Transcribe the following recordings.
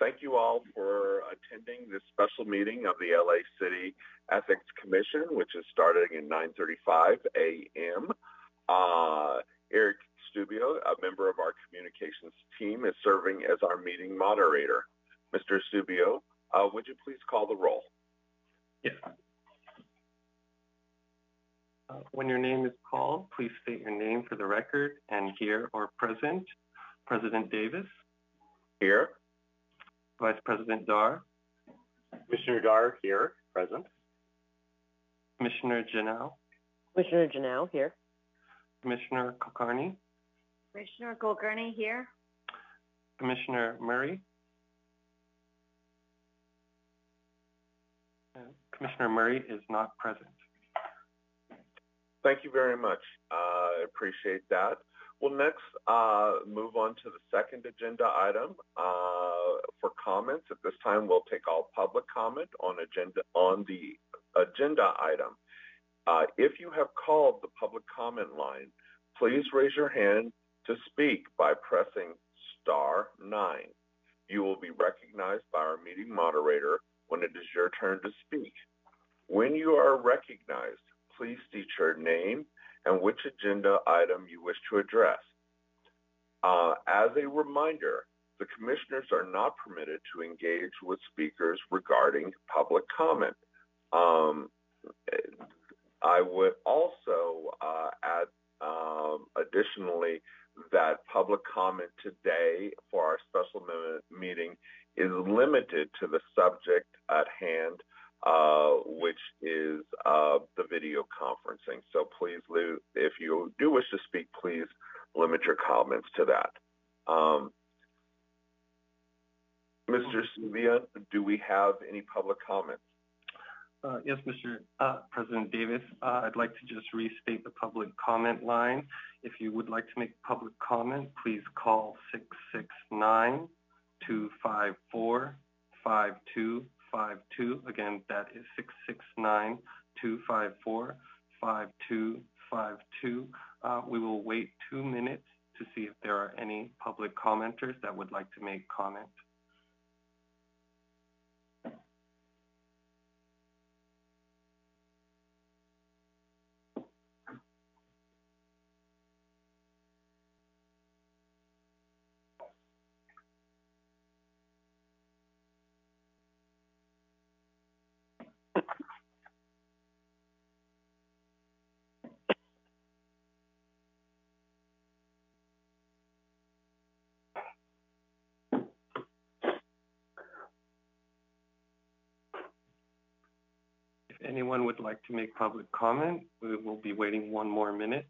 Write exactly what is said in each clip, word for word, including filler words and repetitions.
Thank you all for attending this special meeting of the L A City Ethics Commission, which is starting at nine thirty-five a m Uh, Eric Stubio, a member of our communications team, is serving as our meeting moderator. Mister Stubio, uh, would you please call the roll? Yes. Uh, when your name is called, please state your name for the record and here or present. President Davis. Here. Vice President Dar. Commissioner Dar here, present. Commissioner Janelle. Commissioner Janelle here. Commissioner Kulkarni. Commissioner Kulkarni here. Commissioner Murray. Uh, Commissioner Murray is not present. Thank you very much. I uh, appreciate that. We'll next uh, move on to the second agenda item uh, for comments. At this time, we'll take all public comment on agenda on the agenda item. Uh, if you have called the public comment line, please raise your hand to speak by pressing star nine. You will be recognized by our meeting moderator when it is your turn to speak. When you are recognized, please state your name and which agenda item you wish to address. Uh, as a reminder, the commissioners are not permitted to engage with speakers regarding public comment. Um, I would also uh, add um, additionally that public comment today for our special meeting is limited to the subject at hand, Uh, which is uh, the video conferencing. So please, if you do wish to speak, please limit your comments to that. Um, Mister Stubio, do we have any public comments? Uh, yes, Mister Uh, President Davis, uh, I'd like to just restate the public comment line. If you would like to make public comment, please call six six nine, two five four, five two five two. Again, that is six six nine, two five four, five two five two. Uh, we will wait two minutes to see if there are any public commenters that would like to make comment. If anyone would like to make public comment, we will be waiting one more minute.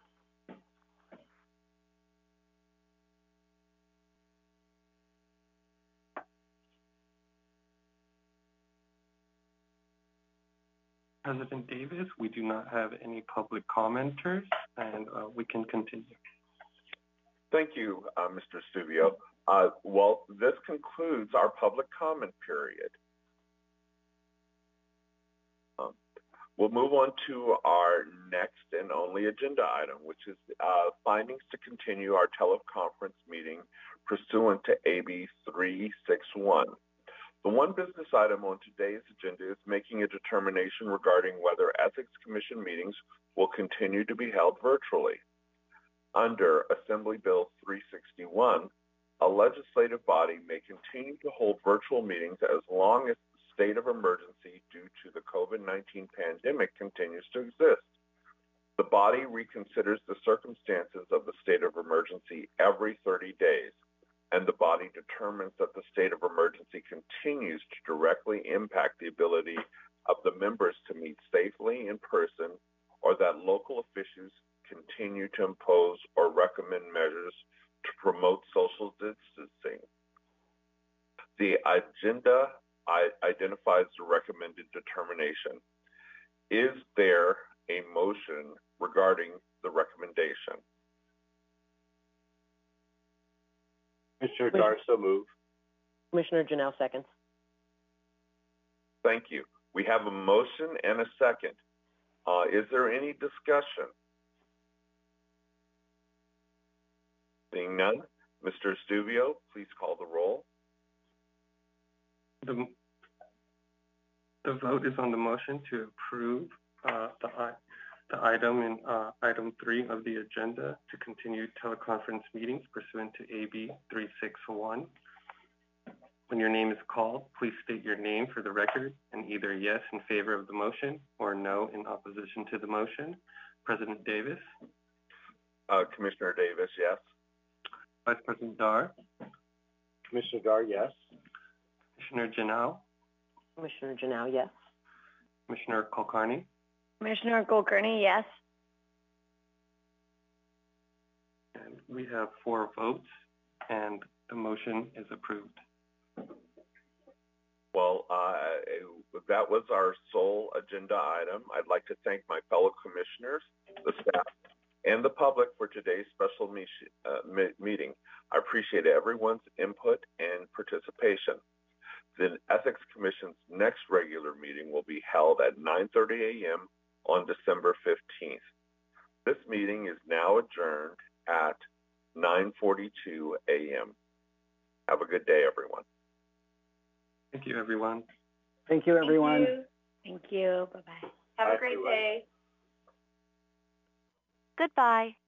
President Davis, we do not have any public commenters, and uh, we can continue. Thank you, uh, Mister Stubio. Uh, well, this concludes our public comment period. Um, we'll move on to our next and only agenda item, which is uh, findings to continue our teleconference meeting pursuant to A B three sixty-one. The one business item on today's agenda is making a determination regarding whether Ethics Commission meetings will continue to be held virtually. Under Assembly Bill three sixty-one, a legislative body may continue to hold virtual meetings as long as the state of emergency due to the COVID nineteen pandemic continues to exist. The body reconsiders the circumstances of the state of emergency every thirty days, and the body determines that the state of emergency continues to directly impact the ability of the members to meet safely in person, or that local officials continue to impose or recommend measures to promote social distancing. The agenda identifies the recommended determination. Is there a motion regarding the recommendation? Commissioner Dar, so move. Commissioner Janelle seconds. Thank you. We have a motion and a second. Uh, is there any discussion? Seeing none, Mister Stubio, please call the roll. The, the vote is on the motion to approve uh, the, the item in uh, item three of the agenda to continue teleconference meetings pursuant to A B three six one. When your name is called, please state your name for the record and either yes in favor of the motion or no in opposition to the motion. President Davis? Uh, Commissioner Davis, yes. Vice President Dar? Commissioner Dar, yes. Commissioner Janao? Commissioner Janao, yes. Commissioner Kulkarni? Commissioner Kulkarni, yes. And we have four votes, and the motion is approved. Well, uh, that was our sole agenda item. I'd like to thank my fellow commissioners, the staff, and the public for today's special me uh, meeting. I appreciate everyone's input and participation. The Ethics Commission's next regular meeting will be held at nine thirty a m on December fifteenth. This meeting is now adjourned at nine forty-two a m Have a good day, everyone. Thank you, everyone. Thank you, everyone. Thank you. Thank you. Bye-bye. Have Bye, a great everyone. day. Goodbye.